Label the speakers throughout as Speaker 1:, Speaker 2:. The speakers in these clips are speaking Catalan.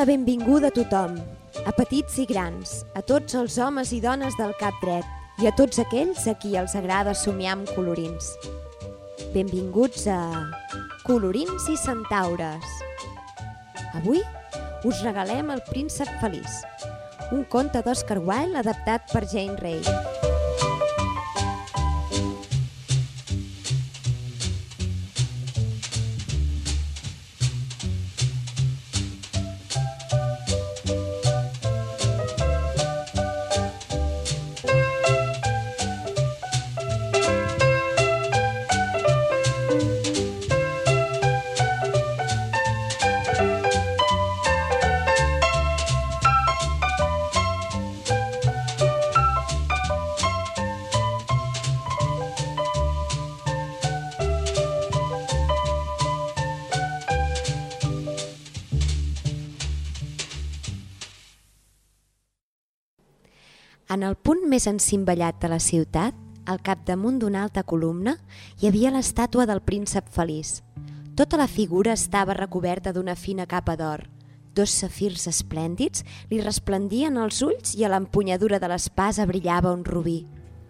Speaker 1: la benvinguda a tothom, a petits i grans, a tots els homes i dones del cap dret i a tots aquells a qui els agrada somiar amb colorins. Benvinguts a Colorins i Centaures. Avui us regalem El príncep feliç, un conte d'Oscar Wilde adaptat per Jane Ray. En el punt més encimballat de la ciutat, al capdamunt d'una alta columna, hi havia l'estàtua del príncep feliç. Tota la figura estava recoberta d'una fina capa d'or. 2 safirs esplèndids li resplendien als ulls i a l'empunyadura de l'espasa brillava un robí.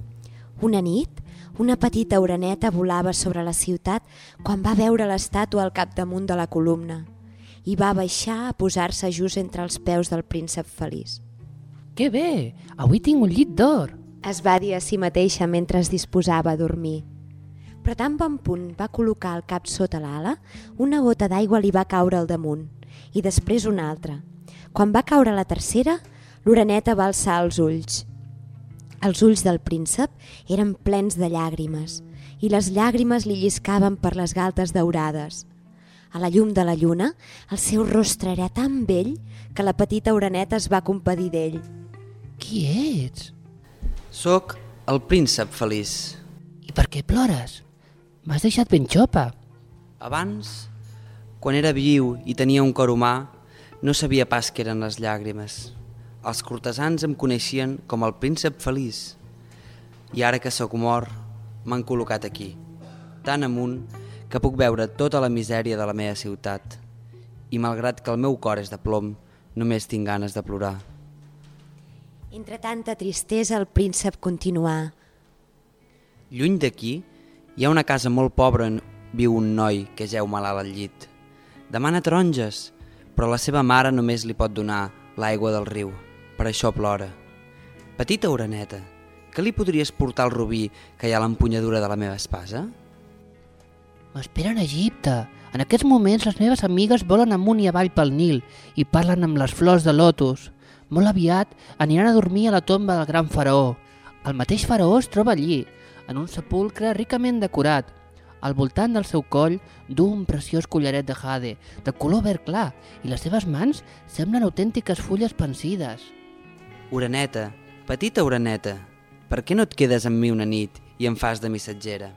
Speaker 1: Una nit, una petita oreneta volava sobre la ciutat quan va veure l'estàtua al capdamunt de la columna i va baixar a posar-se just entre els peus del príncep feliç.
Speaker 2: Que bé! Avui tinc un llit d'or!
Speaker 1: Es va dir a si mateixa mentre es disposava a dormir. Però tan bon punt va col·locar el cap sota l'ala, una gota d'aigua li va caure al damunt, i després una altra. Quan va caure la tercera, l'oreneta va alçar els ulls. Els ulls del príncep eren plens de llàgrimes, i les llàgrimes li lliscaven per les galtes daurades. A la llum de la lluna, el seu rostre era tan bell que la petita oreneta es va compadir d'ell.
Speaker 2: Qui ets?
Speaker 3: Soc el príncep feliç.
Speaker 2: I per què plores? M'has deixat ben xopa.
Speaker 3: Abans, quan era viu i tenia un cor humà, no sabia pas què eren les llàgrimes. Els cortesans em coneixien com el príncep feliç. I ara que sóc mort, m'han col·locat aquí, tan amunt que puc veure tota la misèria de la meva ciutat. I malgrat que el meu cor és de plom, només tinc ganes de plorar.
Speaker 1: Entre tanta tristesa, el príncep continuà.
Speaker 3: Lluny d'aquí, hi ha una casa molt pobra on viu un noi que jeu malalt al llit. Demana taronges, però la seva mare només li pot donar l'aigua del riu. Per això plora. Petita oreneta, que li podries portar el robí que hi ha a l'empunyadura de la meva espasa?
Speaker 2: M'esperen a Egipte. En aquests moments les meves amigues volen amunt i avall pel Nil i parlen amb les flors de lotus. Molt aviat aniran a dormir a la tomba del gran faraó. El mateix faraó es troba allí, en un sepulcre ricament decorat. Al voltant del seu coll du un preciós collaret de jade, de color verd clar, i les seves mans semblen autèntiques fulles pansides.
Speaker 3: Oreneta, petita oreneta, per què no et quedes amb mi una nit i em fas de missatgera?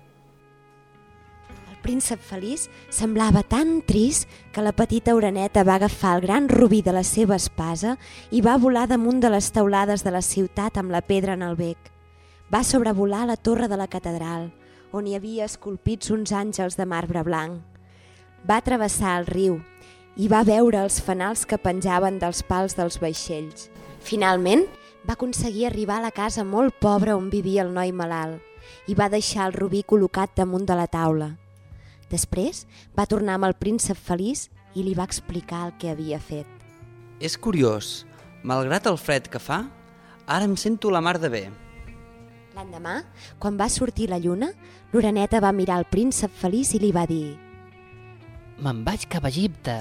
Speaker 1: El príncep feliç semblava tan trist que la petita oreneta va agafar el gran robí de la seva espasa i va volar damunt de les teulades de la ciutat amb la pedra en el bec. Va sobrevolar la torre de la catedral, on hi havia esculpits uns àngels de marbre blanc. Va travessar el riu i va veure els fanals que penjaven dels pals dels vaixells. Finalment, va aconseguir arribar a la casa molt pobra on vivia el noi malalt i va deixar el robí col·locat damunt de la taula. Després va tornar amb el príncep feliç i li va explicar el que havia fet.
Speaker 3: És curiós, malgrat el fred que fa, ara em sento la mar de bé.
Speaker 1: L'endemà, quan va sortir la lluna, l'oreneta va mirar el príncep feliç i li va dir:
Speaker 2: Me'n vaig cap a Egipte.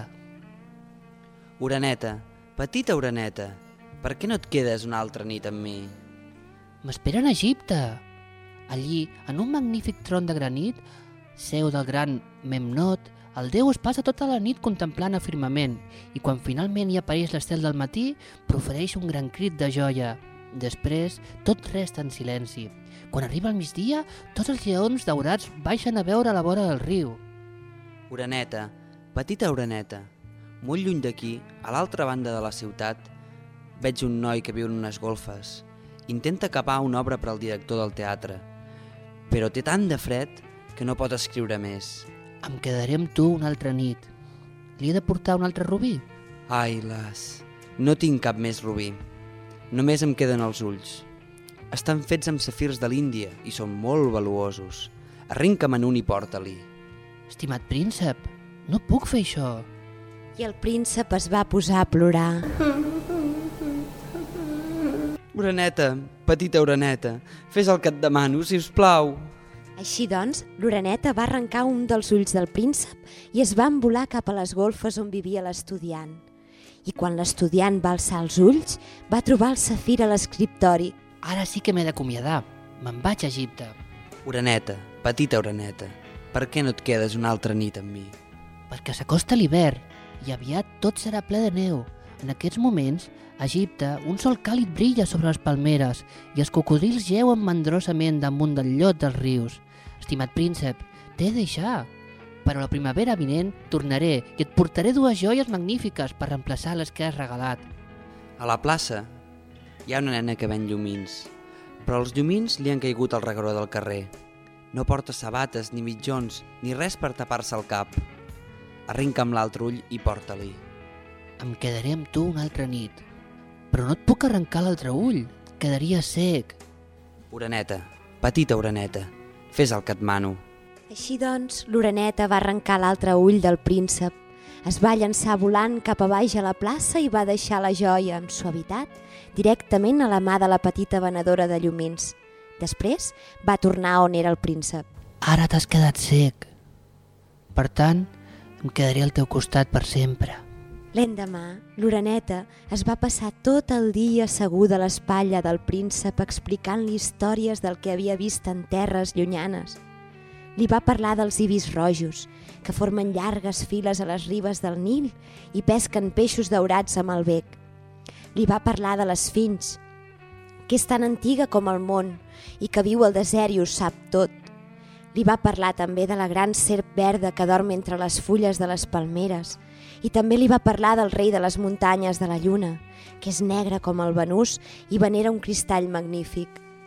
Speaker 3: Oreneta, petita oreneta, per què no et quedes una altra nit amb mi?
Speaker 2: M'esperen a Egipte. Allí, en un magnífic tron de granit, seu del gran Memnot, el déu es passa tota la nit contemplant el firmament i quan finalment hi apareix l'estel del matí, profereix un gran crit de joia. Després, tot resta en silenci. Quan arriba el migdia, tots els lleons daurats baixen a veure a la vora del riu.
Speaker 3: Oreneta, petita oreneta, molt lluny d'aquí, a l'altra banda de la ciutat, veig un noi que viu en unes golfes. Intenta capar una obra per al director del teatre, però té tant de fred que no pot escriure més.
Speaker 2: Em quedaré amb tu una altra nit. Li he de portar un altre robí?
Speaker 3: Ai, las, no tinc cap més rubí. Només em queden els ulls. Estan fets amb safirs de l'Índia i són molt valuosos. Arrenca-me'n un i porta-li.
Speaker 2: Estimat príncep, no puc fer això.
Speaker 1: I el príncep es va posar a plorar.
Speaker 3: Oreneta, petita oreneta, fes el que et demano, si us plau.
Speaker 1: Així doncs, l'oreneta va arrencar un dels ulls del príncep i es va envolar cap a les golfes on vivia l'estudiant. I quan l'estudiant va alçar els ulls, va trobar el safir a l'escriptori.
Speaker 2: Ara sí que m'he d'acomiadar. Me'n vaig a Egipte.
Speaker 3: Oreneta, petita oreneta, per què no et quedes una altra nit amb mi?
Speaker 2: Perquè s'acosta l'hivern i aviat tot serà ple de neu. En aquests moments, a Egipte, un sol càlid brilla sobre les palmeres i els cocodrils jeuen mandrosament damunt del llot dels rius. Estimat príncep, t'he de deixar. Però la primavera vinent tornaré i et portaré 2 joies magnífiques per reemplaçar les que has regalat.
Speaker 3: A la plaça hi ha una nena que ven llumins, però els llumins li han caigut al regueró del carrer. No porta sabates, ni mitjons, ni res per tapar-se el cap. Arrenca amb l'altre ull i porta-li.
Speaker 2: Em quedaré amb tu una altra nit, però no et puc arrencar l'altre ull, quedaria sec.
Speaker 3: Oreneta, petita oreneta, fes el que et mano.
Speaker 1: Així doncs, l'oreneta va arrencar l'altre ull del príncep. Es va llançar volant cap a baix a la plaça i va deixar la joia amb suavitat directament a la mà de la petita venedora de llumins. Després va tornar on era el príncep.
Speaker 2: Ara t'has quedat sec. Per tant, em quedaré al teu costat per sempre.
Speaker 1: L'endemà, l'oreneta es va passar tot el dia asseguda a l'espatlla del príncep explicant-li històries del que havia vist en terres llunyanes. Li va parlar dels ibis rojos, que formen llargues files a les ribes del Nil i pesquen peixos daurats amb el bec. Li va parlar de l'esfinx, que és tan antiga com el món i que viu al desert i ho sap tot. Li va parlar també de la gran serp verda que dorm entre les fulles de les palmeres i també li va parlar del rei de les muntanyes de la lluna, que és negre com el Venús i venera un cristall magnífic.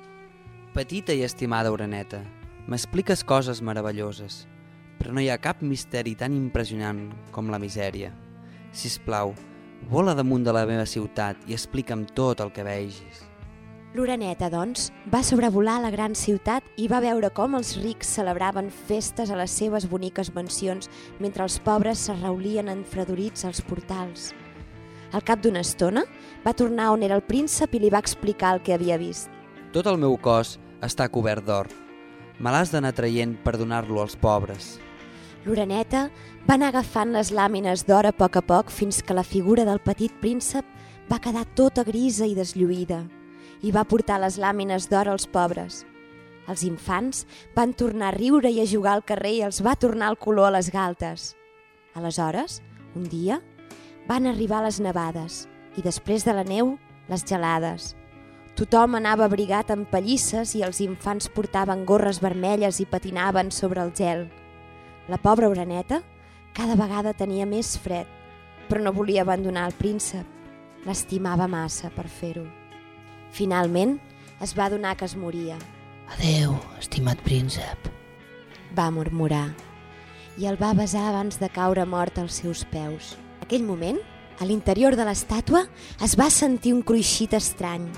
Speaker 3: Petita i estimada oreneta, m'expliques coses meravelloses, però no hi ha cap misteri tan impressionant com la misèria. Sisplau, vola damunt de la meva ciutat i explica'm tot el que vegis.
Speaker 1: L'oreneta, doncs, va sobrevolar la gran ciutat i va veure com els rics celebraven festes a les seves boniques mansions mentre els pobres se reulien enfredorits als portals. Al cap d'una estona, va tornar on era el príncep i li va explicar el que havia vist.
Speaker 3: Tot el meu cos està cobert d'or. Me l'has d'anar traient per donar-lo als pobres.
Speaker 1: L'oreneta va anar agafant les làmines d'or a poc fins que la figura del petit príncep va quedar tota grisa i deslluïda i va portar les làmines d'or als pobres. Els infants van tornar a riure i a jugar al carrer i els va tornar el color a les galtes. Aleshores, un dia, van arribar les nevades i després de la neu, les gelades. Tothom anava abrigat amb pallisses i els infants portaven gorres vermelles i patinaven sobre el gel. La pobra oreneta cada vegada tenia més fred, però no volia abandonar el príncep. L'estimava massa per fer-ho. Finalment, es va adonar que es moria.
Speaker 2: Adeu, estimat príncep.
Speaker 1: Va murmurar i el va besar abans de caure mort als seus peus. En aquell moment, a l'interior de l'estàtua es va sentir un cruixit estrany.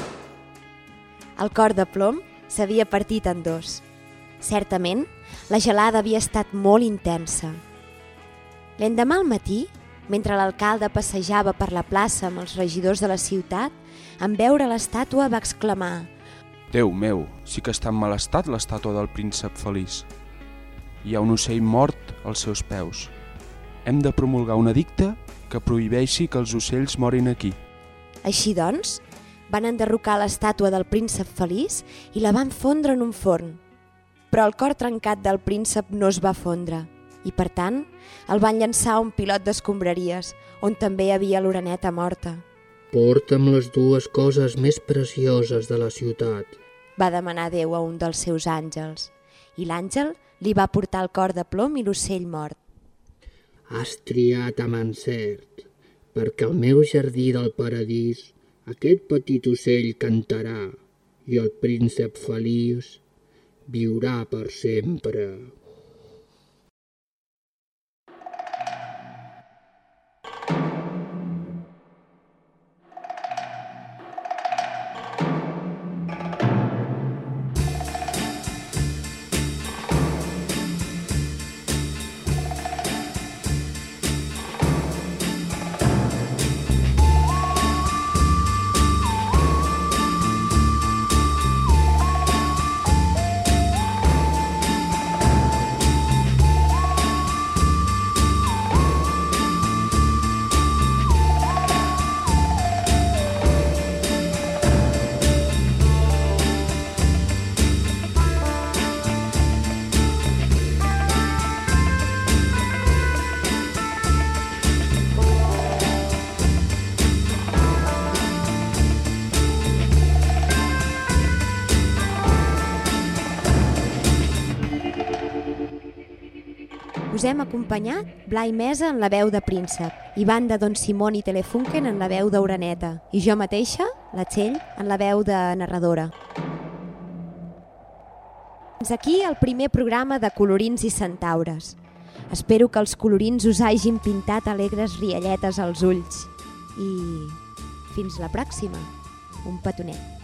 Speaker 1: El cor de plom s'havia partit en 2. Certament, la gelada havia estat molt intensa. L'endemà al matí, mentre l'alcalde passejava per la plaça amb els regidors de la ciutat, en veure l'estàtua va exclamar:
Speaker 4: Déu meu, sí que està en mal estat l'estàtua del príncep feliç. Hi ha un ocell mort als seus peus. Hem de promulgar un edicte que prohibeixi que els ocells morin aquí.
Speaker 1: Així doncs, van enderrocar l'estàtua del príncep feliç i la van fondre en un forn. Però el cor trencat del príncep no es va fondre i, per tant, el van llançar a un pilot d'escombraries, on també hi havia l'oreneta morta.
Speaker 2: Porta'm les 2 coses més precioses de la ciutat,
Speaker 1: va demanar Déu a un dels seus àngels, i l'àngel li va portar el cor de plom i l'ocell mort.
Speaker 2: Has triat amb encert, perquè al meu jardí del paradís aquest petit ocell cantarà i el príncep feliç viurà per sempre.
Speaker 1: Us hem acompanyat Blai Mesa en la veu de Príncep, Ivan de Don Simón i Telefunken en la veu d'Oreneta i jo mateixa, la Txell, en la veu de narradora. Fins aquí el primer programa de Colorins i Centaures. Espero que els colorins us hagin pintat alegres rialletes als ulls. I fins la pròxima. Un petonet.